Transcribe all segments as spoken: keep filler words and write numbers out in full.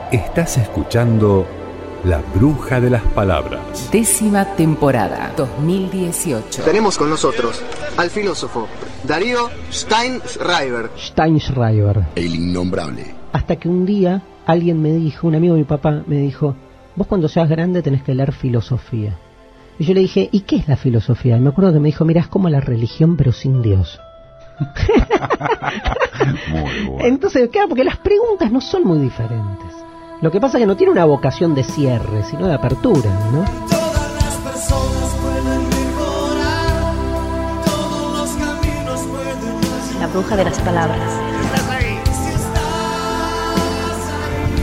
Estás escuchando La Bruja de las Palabras. Décima temporada, dos mil dieciocho. Tenemos con nosotros al filósofo Darío Steinschreiber. Steinschreiber. El innombrable. Hasta que un día alguien me dijo, un amigo de mi papá me dijo, vos cuando seas grande tenés que leer filosofía. Y yo le dije, ¿y qué es la filosofía? Y me acuerdo que me dijo, mirá, es como la religión pero sin Dios. Muy bueno. Entonces, claro, porque las preguntas no son muy diferentes. Lo que pasa es que no tiene una vocación de cierre, sino de apertura, ¿no? Todas las personas pueden mejorar, todos los caminos pueden ayudar. La bruja de las palabras. ¿Estás ahí? Si estás ahí,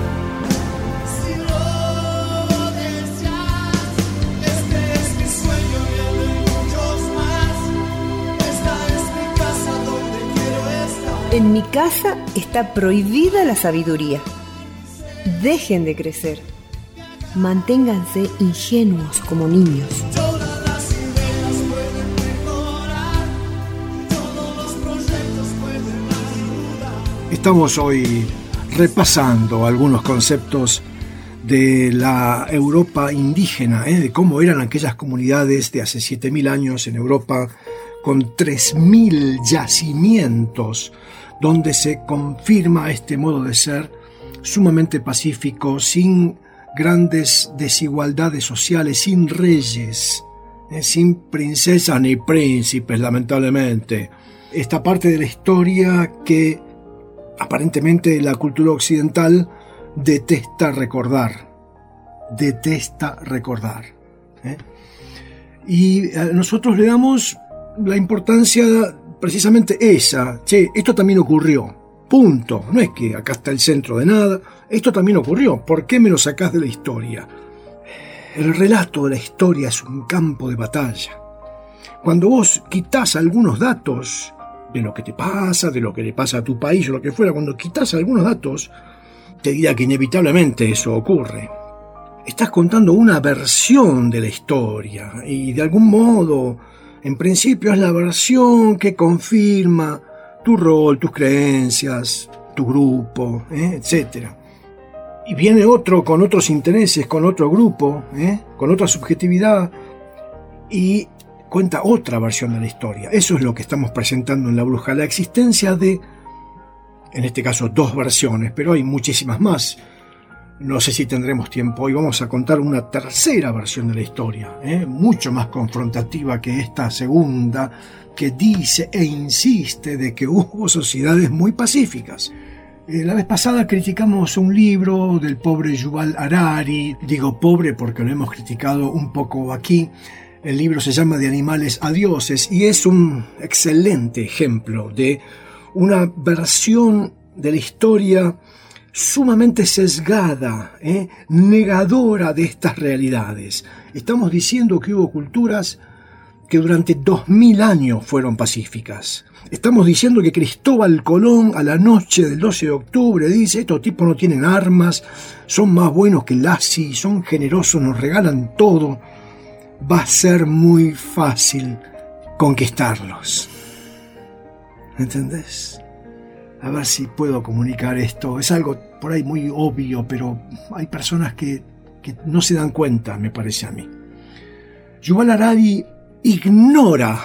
si lo deseas, este es mi sueño y el de muchos más. Esta es mi casa donde quiero estar. En mi casa está prohibida la sabiduría. Dejen de crecer. Manténganse ingenuos como niños. Todas las ideas pueden mejorar, todos los proyectos pueden ayudar. Estamos hoy repasando algunos conceptos de la Europa indígena, ¿eh? de cómo eran aquellas comunidades de hace siete mil años en Europa, con tres mil yacimientos, donde se confirma este modo de ser sumamente pacífico, sin grandes desigualdades sociales, sin reyes, eh, sin princesas ni príncipes, lamentablemente. Esta parte de la historia que aparentemente la cultura occidental detesta recordar, detesta recordar. ¿eh? Y a nosotros le damos la importancia precisamente esa, che, esto también ocurrió. Punto. No es que acá está el centro de nada. Esto también ocurrió. ¿Por qué me lo sacás de la historia? El relato de la historia es un campo de batalla. Cuando vos quitás algunos datos de lo que te pasa, de lo que le pasa a tu país o lo que fuera, cuando quitás algunos datos, te dirá que inevitablemente eso ocurre. Estás contando una versión de la historia y de algún modo, en principio, es la versión que confirma tu rol, tus creencias, tu grupo, ¿eh? etcétera. Y viene otro con otros intereses, con otro grupo, ¿eh? con otra subjetividad, y cuenta otra versión de la historia. Eso es lo que estamos presentando en La Bruja, la existencia de, en este caso, dos versiones, pero hay muchísimas más. No sé si tendremos tiempo. Hoy vamos a contar una tercera versión de la historia, ¿eh? mucho más confrontativa que esta segunda, que dice e insiste de que hubo sociedades muy pacíficas. Eh, la vez pasada criticamos un libro del pobre Yuval Harari. Digo pobre porque lo hemos criticado un poco aquí. El libro se llama De animales a dioses y es un excelente ejemplo de una versión de la historia sumamente sesgada, ¿eh? negadora de estas realidades. Estamos diciendo que hubo culturas que durante dos mil años fueron pacíficas. Estamos diciendo que Cristóbal Colón a la noche del doce de octubre dice, estos tipos no tienen armas, son más buenos que Lassi, son generosos, nos regalan todo, va a ser muy fácil conquistarlos. ¿Entendés? A ver si puedo comunicar esto. Es algo por ahí muy obvio, pero hay personas que, que no se dan cuenta, me parece a mí. Yuval Harari ignora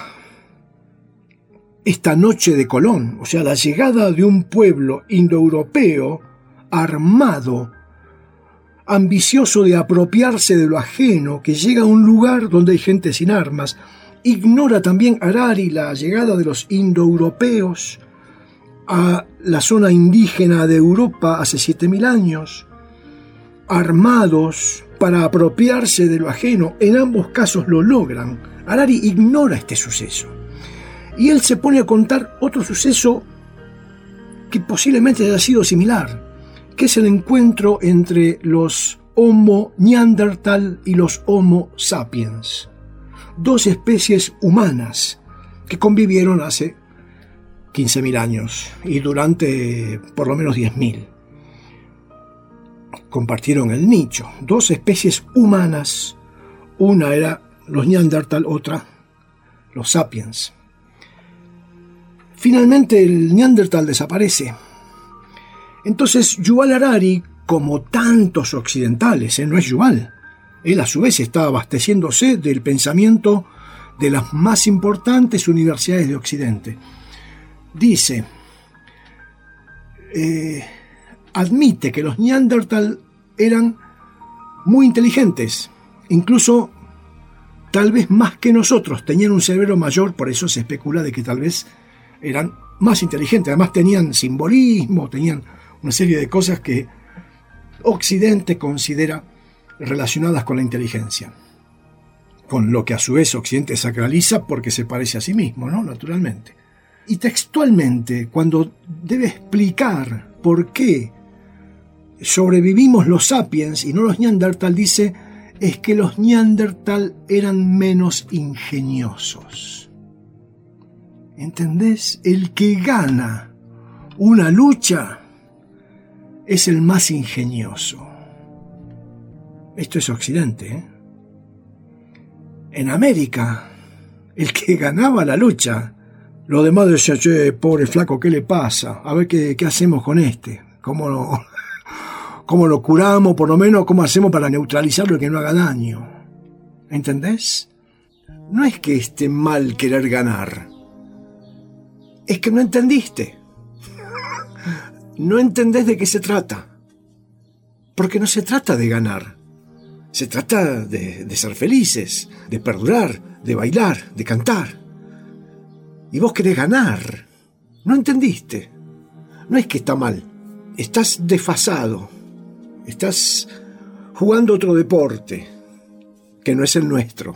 esta noche de Colón, o sea, la llegada de un pueblo indoeuropeo armado, ambicioso de apropiarse de lo ajeno, que llega a un lugar donde hay gente sin armas. Ignora también Harari la llegada de los indoeuropeos a la zona indígena de Europa hace siete mil años, armados para apropiarse de lo ajeno. En ambos casos lo logran. Harari ignora este suceso. Y él se pone a contar otro suceso que posiblemente haya sido similar, que es el encuentro entre los Homo neandertal y los Homo sapiens, dos especies humanas que convivieron hace quince mil años y durante por lo menos diez mil. Compartieron el nicho, dos especies humanas, una era los neandertal, otra los sapiens. Finalmente el neandertal desaparece. Entonces Yuval Harari como tantos occidentales, ¿eh? No es Yuval. Él a su vez está abasteciéndose del pensamiento de las más importantes universidades de Occidente. Dice, eh, admite que los Neandertal eran muy inteligentes, incluso tal vez más que nosotros, tenían un cerebro mayor, por eso se especula de que tal vez eran más inteligentes, además tenían simbolismo, tenían una serie de cosas que Occidente considera relacionadas con la inteligencia, con lo que a su vez Occidente sacraliza porque se parece a sí mismo, ¿no? Naturalmente. Y textualmente, cuando debe explicar por qué sobrevivimos los sapiens y no los Neandertal, dice, es que los Neandertal eran menos ingeniosos. ¿Entendés? El que gana una lucha es el más ingenioso. Esto es Occidente, ¿eh? En América, el que ganaba la lucha, los demás decían, che, pobre flaco, ¿qué le pasa? A ver qué, qué hacemos con este. ¿Cómo lo, cómo lo curamos, por lo menos? ¿Cómo hacemos para neutralizarlo y que no haga daño? ¿Entendés? No es que esté mal querer ganar. Es que no entendiste. No entendés de qué se trata. Porque no se trata de ganar. Se trata de, de ser felices, de perdurar, de bailar, de cantar. Y vos querés ganar. No entendiste. No es que está mal. Estás desfasado. Estás jugando otro deporte, que no es el nuestro.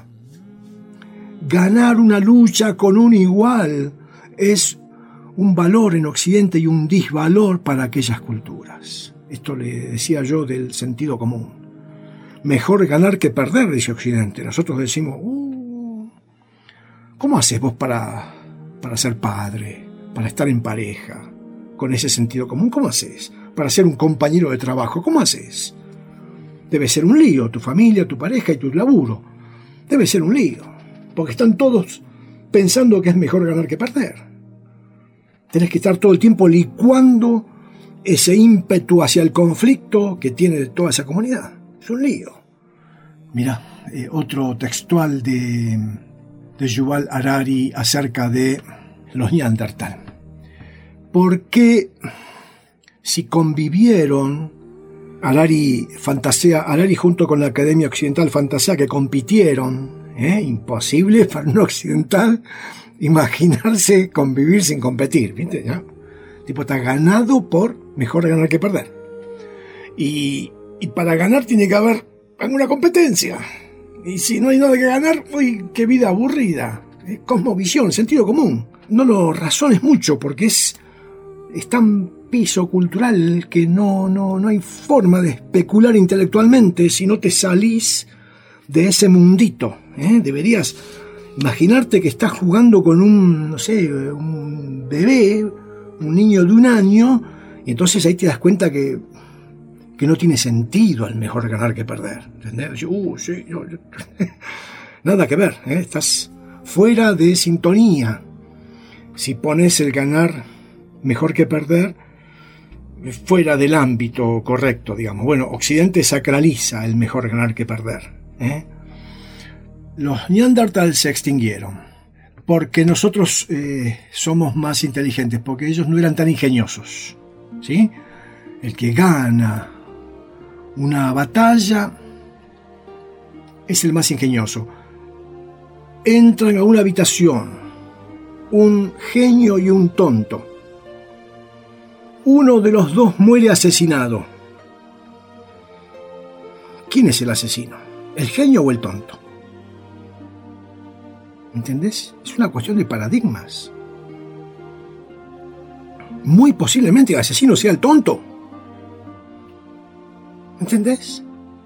Ganar una lucha con un igual es un valor en Occidente y un disvalor para aquellas culturas. Esto le decía yo del sentido común. Mejor ganar que perder, dice Occidente. Nosotros decimos, uh, ¿cómo haces vos para, para ser padre, para estar en pareja, con ese sentido común? ¿Cómo haces? Para ser un compañero de trabajo, ¿cómo haces? Debe ser un lío, tu familia, tu pareja y tu laburo. Debe ser un lío, porque están todos pensando que es mejor ganar que perder. Tenés que estar todo el tiempo licuando ese ímpetu hacia el conflicto que tiene toda esa comunidad. Es un lío. Mira, eh, otro textual de, de Yuval Harari acerca de los Neandertal. ¿Por qué si convivieron, Harari fantasea, Harari junto con la Academia Occidental fantasea que compitieron, ¿eh? Imposible para un occidental imaginarse convivir sin competir, ¿viste? ¿Ya? Tipo, está ganado por mejor ganar que perder. Y, y para ganar tiene que haber alguna competencia. Y si no hay nada que ganar, uy, qué vida aburrida. Es cosmovisión, sentido común. No lo razones mucho porque es, es tan piso cultural que no, no, no hay forma de especular intelectualmente si no te salís de ese mundito, ¿eh? Deberías imaginarte que estás jugando con un, no sé, un bebé, un niño de un año, y entonces ahí te das cuenta que, que no tiene sentido al mejor ganar que perder. ¿Entendés? Uh, sí, yo, yo. Nada que ver, ¿eh? Estás fuera de sintonía. Si pones el ganar mejor que perder fuera del ámbito correcto, digamos. Bueno, Occidente sacraliza el mejor ganar que perder, ¿eh? Los Neandertal se extinguieron porque nosotros eh, somos más inteligentes, porque ellos no eran tan ingeniosos, ¿sí? El que gana una batalla es el más ingenioso. Entran a una habitación un genio y un tonto. Uno de los dos muere asesinado. ¿Quién es el asesino? ¿El genio o el tonto? ¿Entendés? Es una cuestión de paradigmas. Muy posiblemente el asesino sea el tonto. ¿Entendés?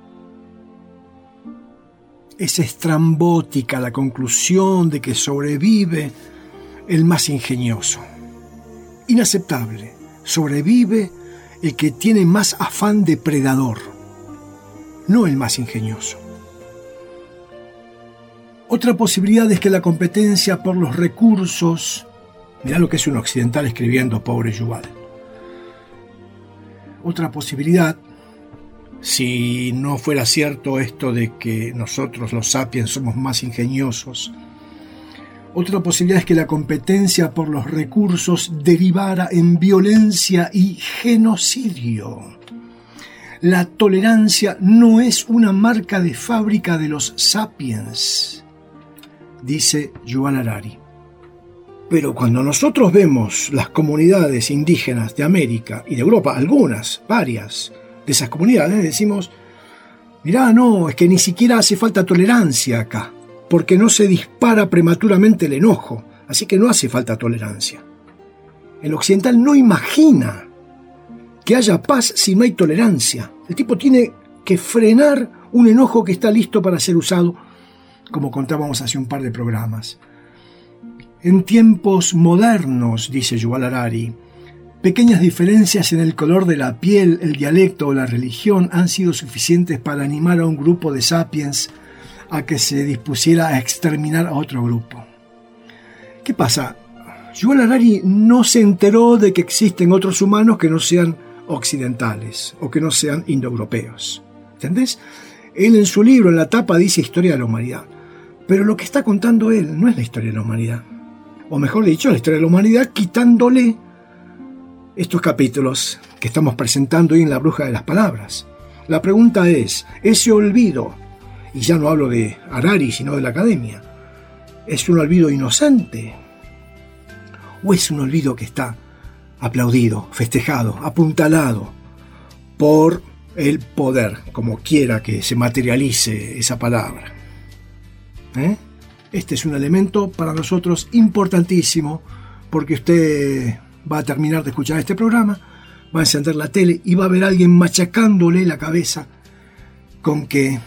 Es estrambótica la conclusión de que sobrevive el más ingenioso. Inaceptable. Sobrevive el que tiene más afán depredador, no el más ingenioso. Otra posibilidad es que la competencia por los recursos... Mirá lo que es un occidental escribiendo, pobre Yuval. Otra posibilidad si no fuera cierto esto de que nosotros los sapiens somos más ingeniosos. Otra posibilidad es que la competencia por los recursos derivara en violencia y genocidio. La tolerancia no es una marca de fábrica de los sapiens, dice Yuval Harari. Pero cuando nosotros vemos las comunidades indígenas de América y de Europa, algunas, varias de esas comunidades, decimos, mirá, no, es que ni siquiera hace falta tolerancia acá, porque no se dispara prematuramente el enojo, así que no hace falta tolerancia. El occidental no imagina que haya paz si no hay tolerancia. El tipo tiene que frenar un enojo que está listo para ser usado, como contábamos hace un par de programas. En tiempos modernos, dice Yuval Harari, pequeñas diferencias en el color de la piel, el dialecto o la religión han sido suficientes para animar a un grupo de sapiens a que se dispusiera a exterminar a otro grupo. ¿Qué pasa? Yuval Harari no se enteró de que existen otros humanos que no sean occidentales o que no sean indoeuropeos. ¿Entendés? Él en su libro, en la tapa, dice historia de la humanidad. Pero lo que está contando él no es la historia de la humanidad. O mejor dicho, la historia de la humanidad quitándole estos capítulos que estamos presentando hoy en La Bruja de las Palabras. La pregunta es, ese olvido, y ya no hablo de Harari, sino de la academia, ¿es un olvido inocente? ¿O es un olvido que está aplaudido, festejado, apuntalado por el poder, como quiera que se materialice esa palabra? ¿Eh? Este es un elemento para nosotros importantísimo, porque usted va a terminar de escuchar este programa, va a encender la tele y va a ver a alguien machacándole la cabeza con que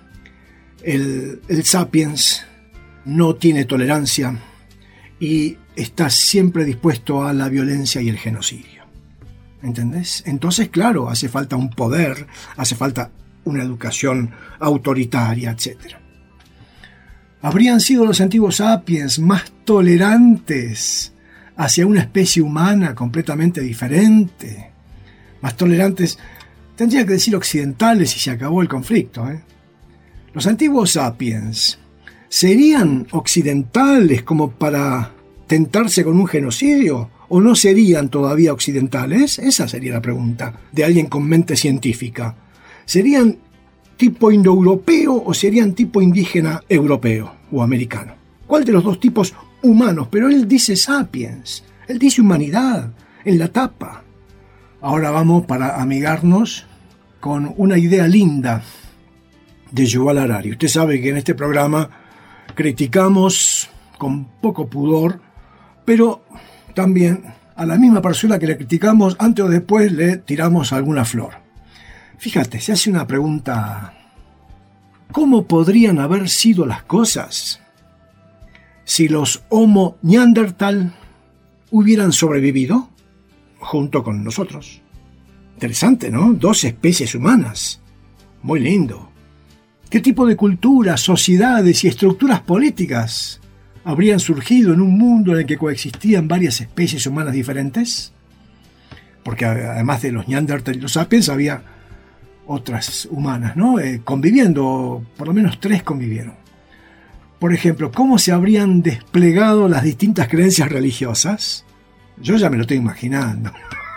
el, el sapiens no tiene tolerancia y está siempre dispuesto a la violencia y el genocidio. ¿Entendés? Entonces, claro, hace falta un poder, hace falta una educación autoritaria, etcétera. ¿Habrían sido los antiguos sapiens más tolerantes hacia una especie humana completamente diferente? Más tolerantes, tendría que decir occidentales, y se acabó el conflicto, ¿eh? Los antiguos sapiens ¿serían occidentales como para tentarse con un genocidio? ¿O no serían todavía occidentales? Esa sería la pregunta de alguien con mente científica. ¿Serían tipo indoeuropeo o serían tipo indígena europeo o americano? ¿Cuál de los dos tipos humanos? Pero él dice sapiens, él dice humanidad en la tapa. Ahora vamos para amigarnos con una idea linda de Yuval Harari. Usted sabe que en este programa criticamos con poco pudor, pero también a la misma persona que le criticamos, antes o después le tiramos alguna flor. Fíjate, se hace una pregunta: ¿cómo podrían haber sido las cosas si los Homo neandertal hubieran sobrevivido junto con nosotros? Interesante, ¿no? Dos especies humanas. Muy lindo. ¿Qué tipo de culturas, sociedades y estructuras políticas habrían surgido en un mundo en el que coexistían varias especies humanas diferentes? Porque además de los neandertal y los sapiens había otras humanas, ¿no? Eh, conviviendo, por lo menos tres convivieron. Por ejemplo, ¿cómo se habrían desplegado las distintas creencias religiosas? Yo ya me lo estoy imaginando.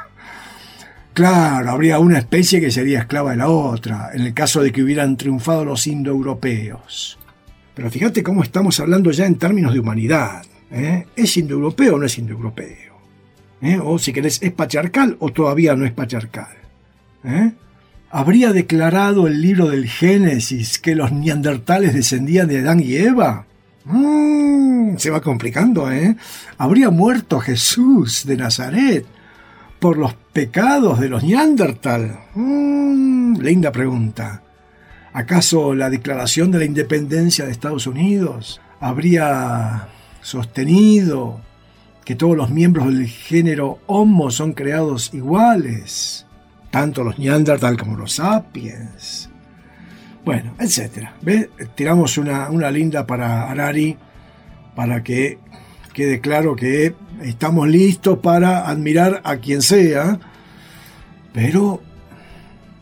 Claro, habría una especie que sería esclava de la otra, en el caso de que hubieran triunfado los indoeuropeos. Pero fíjate cómo estamos hablando ya en términos de humanidad, ¿eh? ¿Es indoeuropeo o no es indoeuropeo? ¿Eh? O si querés, ¿es patriarcal o todavía no es patriarcal? ¿Eh? ¿Habría declarado el libro del Génesis que los neandertales descendían de Adán y Eva? Mm, se va complicando, ¿eh? ¿Habría muerto Jesús de Nazaret por los pecados de los neandertal? Mm, linda pregunta. ¿Acaso la declaración de la independencia de Estados Unidos habría sostenido que todos los miembros del género Homo son creados iguales? Tanto los neandertal como los sapiens. Bueno, etcétera. ¿Ves? Tiramos una, una linda para Harari para que quede claro que estamos listos para admirar a quien sea, pero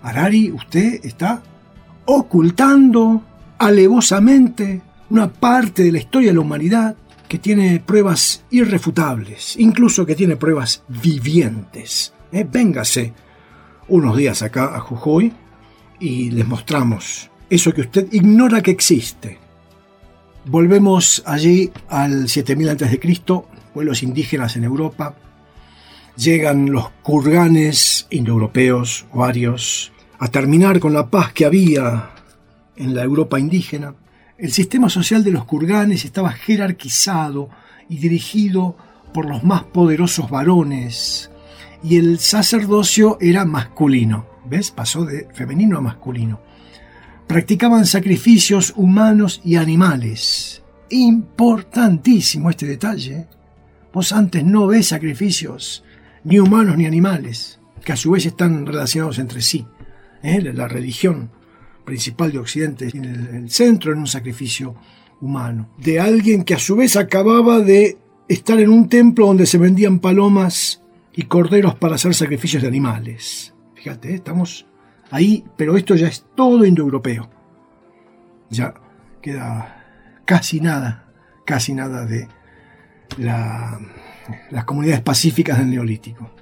Harari, usted está ocultando alevosamente una parte de la historia de la humanidad que tiene pruebas irrefutables, incluso que tiene pruebas vivientes. ¿Eh? Véngase unos días acá a Jujuy y les mostramos eso que usted ignora que existe. Volvemos allí al siete mil antes de Cristo, pueblos indígenas en Europa. Llegan los kurganes indoeuropeos, varios, a terminar con la paz que había en la Europa indígena. El sistema social de los kurganes estaba jerarquizado y dirigido por los más poderosos varones, y el sacerdocio era masculino. ¿Ves? Pasó de femenino a masculino. Practicaban sacrificios humanos y animales. Importantísimo este detalle. Vos antes no ves sacrificios ni humanos ni animales, que a su vez están relacionados entre sí. ¿Eh? La religión principal de Occidente en el, el centro en un sacrificio humano, de alguien que a su vez acababa de estar en un templo donde se vendían palomas y corderos para hacer sacrificios de animales. Fíjate, estamos ahí, pero esto ya es todo indoeuropeo. Ya queda casi nada, casi nada de la, las comunidades pacíficas del Neolítico.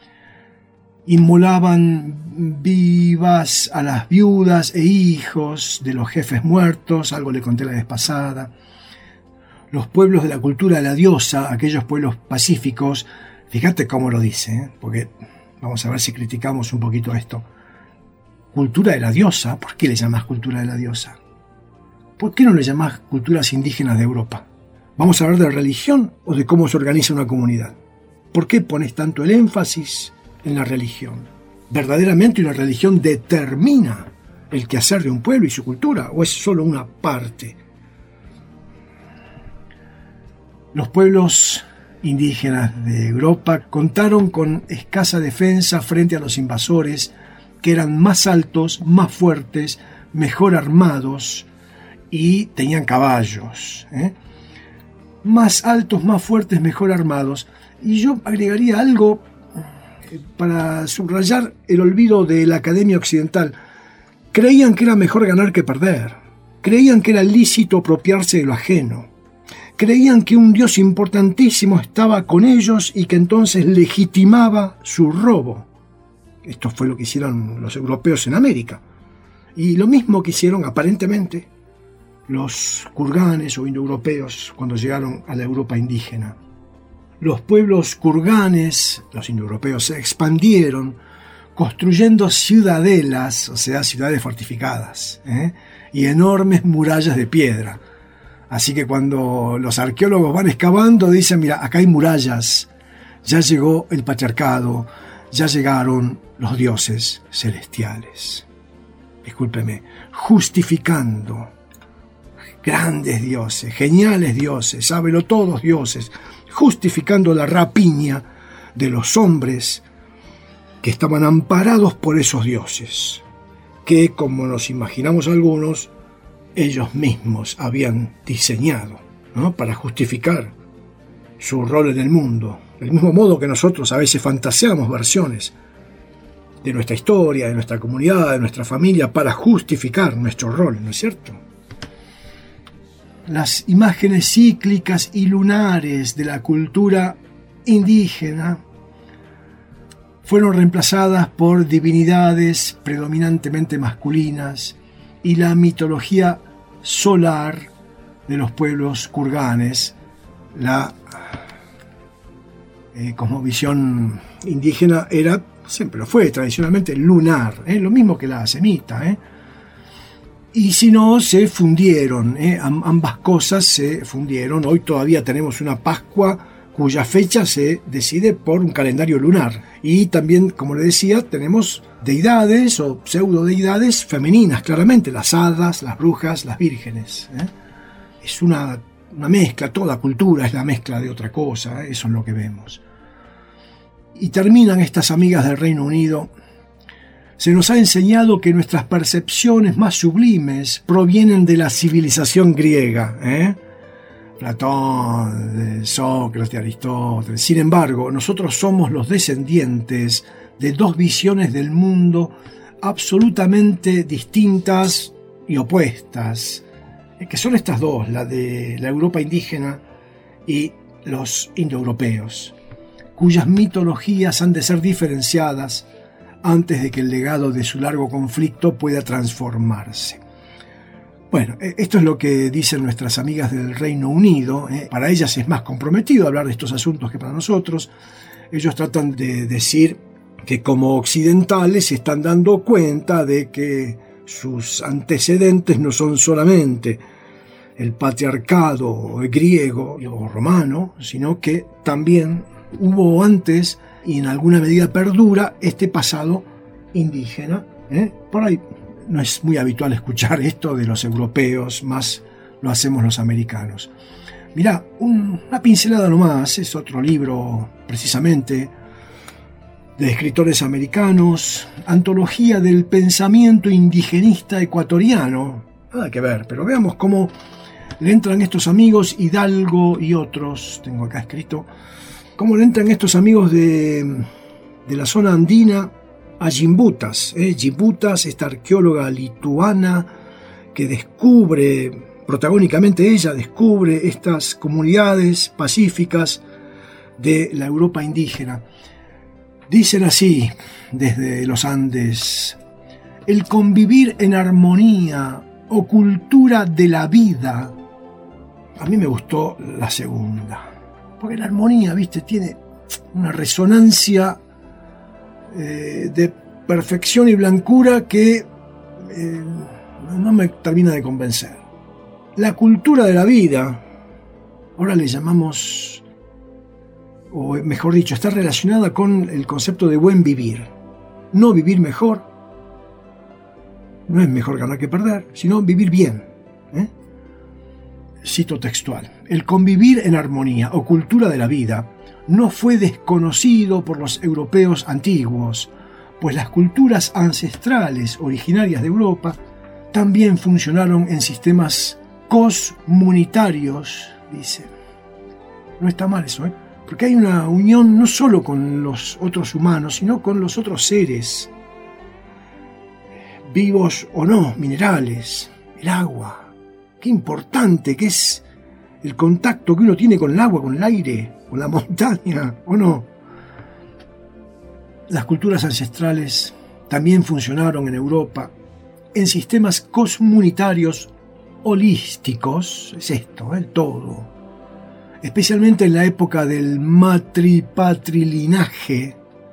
Inmolaban vivas a las viudas e hijos de los jefes muertos, algo le conté la vez pasada. Los pueblos de la cultura de la diosa, aquellos pueblos pacíficos, fíjate cómo lo dice, ¿eh? Porque vamos a ver si criticamos un poquito esto. Cultura de la diosa, ¿por qué le llamás cultura de la diosa? ¿Por qué no le llamás culturas indígenas de Europa? ¿Vamos a hablar de religión o de cómo se organiza una comunidad? ¿Por qué pones tanto el énfasis en la religión? ¿Verdaderamente una religión determina el quehacer de un pueblo y su cultura, o es solo una parte? Los pueblos indígenas de Europa contaron con escasa defensa frente a los invasores, que eran más altos, más fuertes, mejor armados y tenían caballos. ¿eh? Más altos, más fuertes, mejor armados. Y yo agregaría algo para subrayar el olvido de la Academia Occidental. Creían que era mejor ganar que perder. Creían que era lícito apropiarse de lo ajeno. Creían que un dios importantísimo estaba con ellos y que entonces legitimaba su robo. Esto fue lo que hicieron los europeos en América. Y lo mismo que hicieron aparentemente los kurganes o indoeuropeos cuando llegaron a la Europa indígena. Los pueblos kurganes, los indoeuropeos, se expandieron construyendo ciudadelas, o sea, ciudades fortificadas, ¿eh? y enormes murallas de piedra. Así que cuando los arqueólogos van excavando, dicen, mira, acá hay murallas, ya llegó el patriarcado, ya llegaron los dioses celestiales. Discúlpeme, justificando grandes dioses, geniales dioses, sábelo todos dioses, justificando la rapiña de los hombres que estaban amparados por esos dioses, que, como nos imaginamos algunos, ellos mismos habían diseñado, ¿no? para justificar su rol en el mundo, del mismo modo que nosotros a veces fantaseamos versiones de nuestra historia, de nuestra comunidad, de nuestra familia, para justificar nuestro rol, ¿no es cierto? Las imágenes cíclicas y lunares de la cultura indígena fueron reemplazadas por divinidades predominantemente masculinas y la mitología solar de los pueblos kurganes, la eh, cosmovisión indígena era, siempre lo fue, tradicionalmente lunar, ¿eh? lo mismo que la semita, ¿eh? y si no, se fundieron, ¿eh? Am- ambas cosas se fundieron. Hoy todavía tenemos una Pascua cuya fecha se decide por un calendario lunar. Y también, como le decía, tenemos deidades o pseudo deidades femeninas, claramente, las hadas, las brujas, las vírgenes. ¿eh? Es una, una mezcla, toda cultura es la mezcla de otra cosa, ¿eh? eso es lo que vemos. Y terminan estas amigas del Reino Unido. Se nos ha enseñado que nuestras percepciones más sublimes provienen de la civilización griega, ¿eh? Platón, de Sócrates, de Aristóteles. Sin embargo, nosotros somos los descendientes de dos visiones del mundo absolutamente distintas y opuestas, que son estas dos, la de la Europa indígena y los indoeuropeos, cuyas mitologías han de ser diferenciadas antes de que el legado de su largo conflicto pueda transformarse. Bueno, esto es lo que dicen nuestras amigas del Reino Unido. ¿eh? Para ellas es más comprometido hablar de estos asuntos que para nosotros. Ellos tratan de decir que como occidentales se están dando cuenta de que sus antecedentes no son solamente el patriarcado griego o romano, sino que también hubo antes, y en alguna medida perdura, este pasado indígena. ¿eh? Por ahí no es muy habitual escuchar esto de los europeos, más lo hacemos los americanos. Mirá, un, una pincelada nomás, es otro libro precisamente de escritores americanos, Antología del Pensamiento Indigenista Ecuatoriano. Nada que ver, pero veamos cómo le entran estos amigos, Hidalgo y otros, tengo acá escrito, cómo le entran estos amigos de, de la zona andina a Gimbutas. ¿eh? Gimbutas, esta arqueóloga lituana que descubre, protagónicamente ella descubre estas comunidades pacíficas de la Europa indígena. Dicen así, desde los Andes: el convivir en armonía o cultura de la vida. A mí me gustó la segunda, porque la armonía, viste, tiene una resonancia eh, de perfección y blancura que eh, no me termina de convencer. La cultura de la vida, ahora le llamamos, o mejor dicho, está relacionada con el concepto de buen vivir. No vivir mejor, no es mejor ganar que perder, sino vivir bien. ¿eh? Cito textual: el convivir en armonía o cultura de la vida no fue desconocido por los europeos antiguos, pues las culturas ancestrales originarias de Europa también funcionaron en sistemas comunitarios, dice. No está mal eso, ¿eh? Porque hay una unión no solo con los otros humanos, sino con los otros seres, vivos o no, minerales, el agua. Qué importante que es el contacto que uno tiene con el agua, con el aire, con la montaña, ¿o no? Las culturas ancestrales también funcionaron en Europa en sistemas comunitarios holísticos, es esto, el todo, especialmente en la época del matripatrilineaje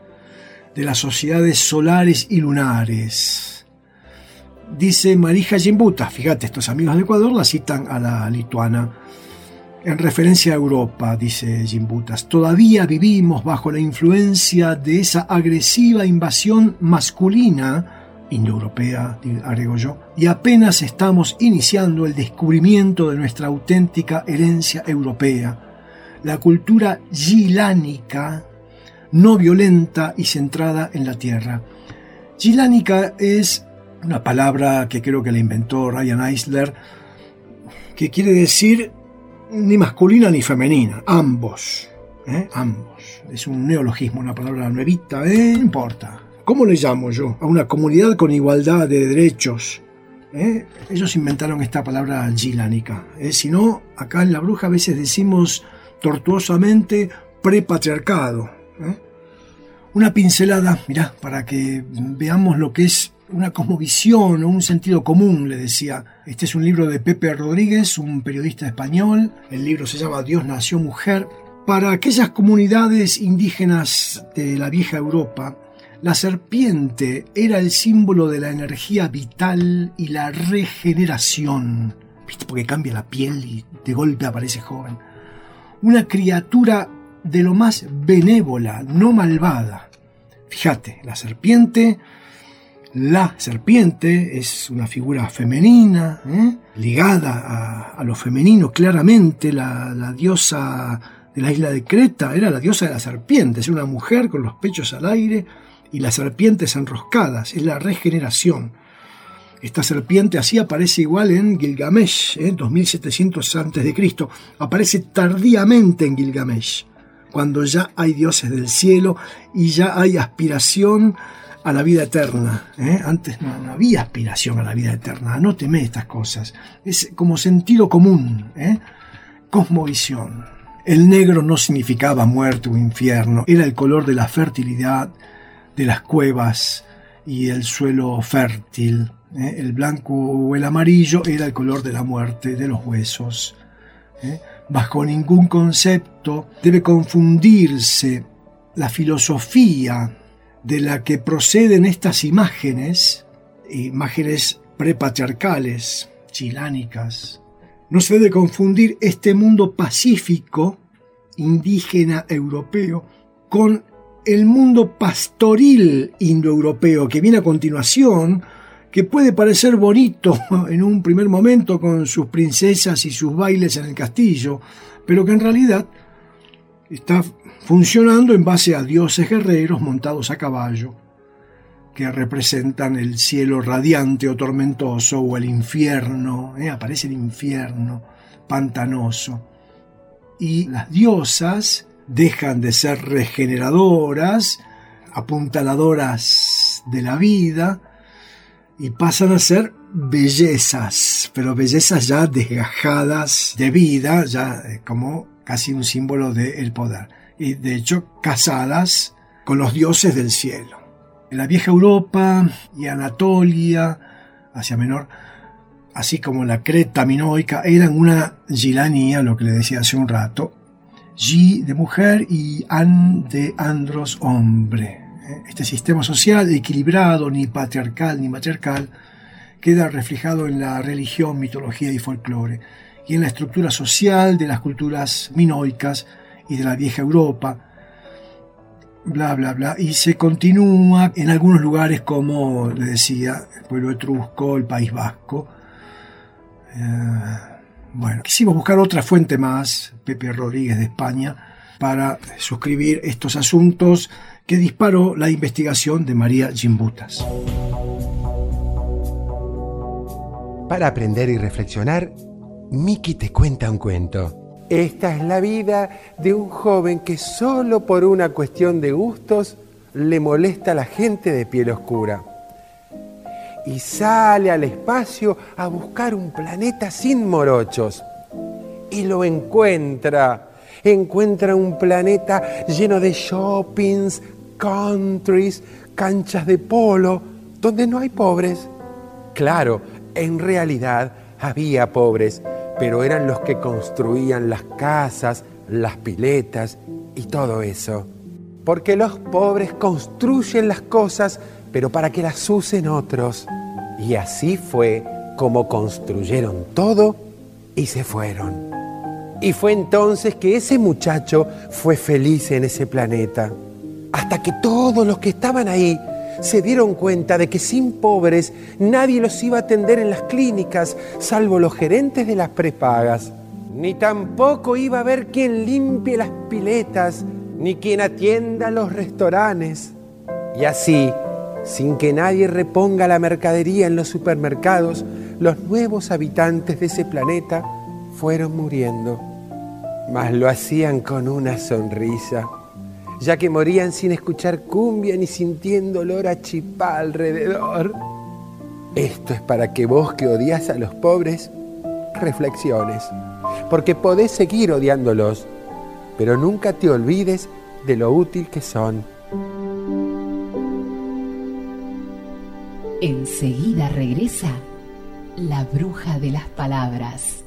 de las sociedades solares y lunares. Dice Marija Gimbutas, fíjate, estos amigos de Ecuador la citan a la lituana, en referencia a Europa, dice Gimbutas: todavía vivimos bajo la influencia de esa agresiva invasión masculina, indoeuropea, agrego yo, y apenas estamos iniciando el descubrimiento de nuestra auténtica herencia europea, la cultura gilánica, no violenta y centrada en la tierra. Gilánica es una palabra que creo que la inventó Ryan Eisler, que quiere decir ni masculina ni femenina, ambos, ¿eh? ambos. Es un neologismo, una palabra nuevita, ¿eh? No importa. ¿Cómo le llamo yo a una comunidad con igualdad de derechos? ¿Eh? Ellos inventaron esta palabra gilánica. ¿eh? Si no, acá en La Bruja a veces decimos tortuosamente prepatriarcado. ¿eh? Una pincelada, mirá, para que veamos lo que es una cosmovisión o un sentido común, le decía. Este es un libro de Pepe Rodríguez, un periodista español. El libro se llama Dios nació mujer. Para aquellas comunidades indígenas de la vieja Europa, la serpiente era el símbolo de la energía vital y la regeneración. ¿Viste? Porque cambia la piel y de golpe aparece joven. Una criatura de lo más benévola, no malvada. Fíjate, la serpiente... La serpiente es una figura femenina, ¿eh? ligada a, a lo femenino claramente. La, la diosa de la isla de Creta era la diosa de las serpientes, era una mujer con los pechos al aire y las serpientes enroscadas, es la regeneración. Esta serpiente así aparece igual en Gilgamesh, ¿eh? dos mil setecientos antes de Cristo, aparece tardíamente en Gilgamesh, cuando ya hay dioses del cielo y ya hay aspiración a la vida eterna. ¿eh? Antes no, no había aspiración a la vida eterna. Anóteme estas cosas. Es como sentido común, ¿eh? Cosmovisión. El negro no significaba muerte o infierno, era el color de la fertilidad, de las cuevas y el suelo fértil. ¿eh? El blanco o el amarillo era el color de la muerte, de los huesos. ¿eh? Bajo ningún concepto debe confundirse la filosofía de la que proceden estas imágenes, imágenes prepatriarcales, chilánicas. No se debe confundir este mundo pacífico, indígena europeo, con el mundo pastoril indoeuropeo que viene a continuación, que puede parecer bonito en un primer momento con sus princesas y sus bailes en el castillo, pero que en realidad está funcionando en base a dioses guerreros montados a caballo, que representan el cielo radiante o tormentoso, o el infierno, ¿eh? aparece el infierno pantanoso. Y las diosas dejan de ser regeneradoras, apuntaladoras de la vida, y pasan a ser bellezas, pero bellezas ya desgajadas de vida, ya como casi un símbolo del poder. Y de hecho casadas con los dioses del cielo. En la vieja Europa y Anatolia, Asia Menor, así como la Creta minoica, eran una gilanía, lo que le decía hace un rato, gi de mujer y an de andros hombre. Este sistema social equilibrado, ni patriarcal ni matriarcal, queda reflejado en la religión, mitología y folclore, y en la estructura social de las culturas minoicas y de la vieja Europa, bla, bla, bla, y se continúa en algunos lugares como, le decía, el pueblo etrusco, el País Vasco. Eh, bueno, quisimos buscar otra fuente más, Pepe Rodríguez de España, para suscribir estos asuntos que disparó la investigación de María Gimbutas. Para aprender y reflexionar, Miki te cuenta un cuento. Esta es la vida de un joven que solo por una cuestión de gustos le molesta a la gente de piel oscura. Y sale al espacio a buscar un planeta sin morochos. Y lo encuentra. Encuentra un planeta lleno de shoppings, countries, canchas de polo, donde no hay pobres. Claro, en realidad había pobres, pero eran los que construían las casas, las piletas y todo eso. Porque los pobres construyen las cosas, pero para que las usen otros. Y así fue como construyeron todo y se fueron. Y fue entonces que ese muchacho fue feliz en ese planeta. Hasta que todos los que estaban ahí se dieron cuenta de que sin pobres nadie los iba a atender en las clínicas, salvo los gerentes de las prepagas. Ni tampoco iba a haber quien limpie las piletas, ni quien atienda los restaurantes. Y así, sin que nadie reponga la mercadería en los supermercados, los nuevos habitantes de ese planeta fueron muriendo. Mas lo hacían con una sonrisa, ya que morían sin escuchar cumbia ni sintiendo olor a chipá alrededor. Esto es para que vos, que odias a los pobres, reflexiones, porque podés seguir odiándolos, pero nunca te olvides de lo útil que son. Enseguida regresa la bruja de las palabras.